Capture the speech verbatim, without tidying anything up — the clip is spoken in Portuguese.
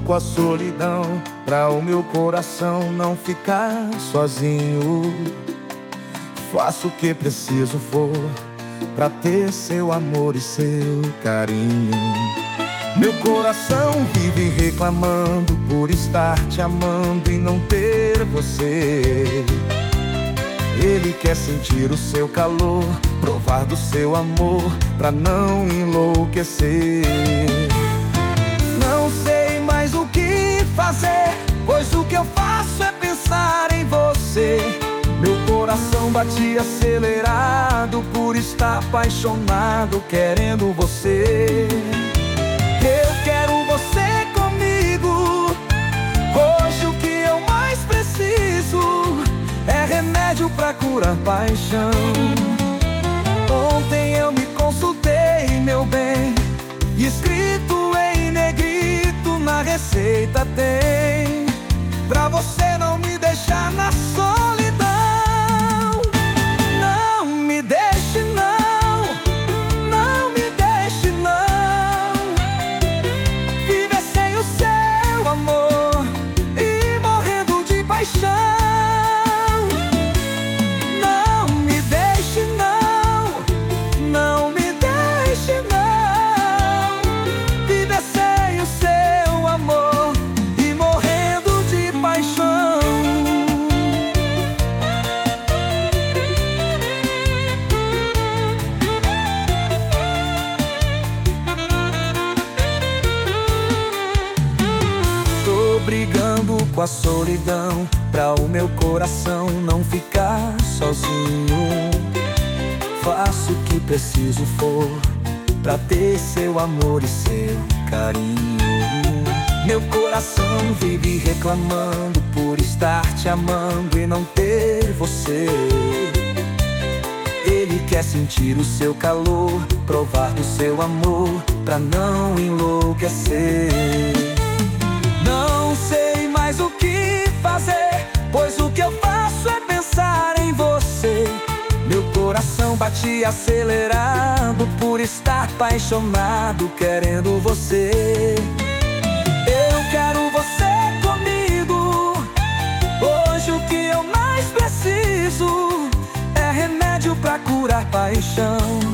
com a solidão, pra o meu coração não ficar sozinho. Faço o que preciso for pra ter seu amor e seu carinho. Meu coração vive reclamando por estar te amando e não ter você. Ele quer sentir o seu calor, provar do seu amor, pra não enlouquecer. Não sei mais o que fazer, pois o que eu faço é pensar em você. Meu coração bate acelerado por estar apaixonado, querendo você. Eu quero você comigo. Hoje o que eu mais preciso é remédio pra curar paixão. Ontem eu me consultei, meu bem, escrito em negrito na receita tem, pra você não me deixar na solidão. Não me deixe não, não me deixe não, viver sem o seu amor e morrendo de paixão. Brigando com a solidão, pra o meu coração não ficar sozinho. Faço o que preciso for pra ter seu amor e seu carinho. Meu coração vive reclamando por estar te amando e não ter você. Ele quer sentir o seu calor, provar do seu amor, pra não enlouquecer. Não sei mais o que fazer, pois o que eu faço é pensar em você. Meu coração bate acelerado por estar apaixonado, querendo você. Eu quero você comigo. Hoje o que eu mais preciso é remédio pra curar paixão.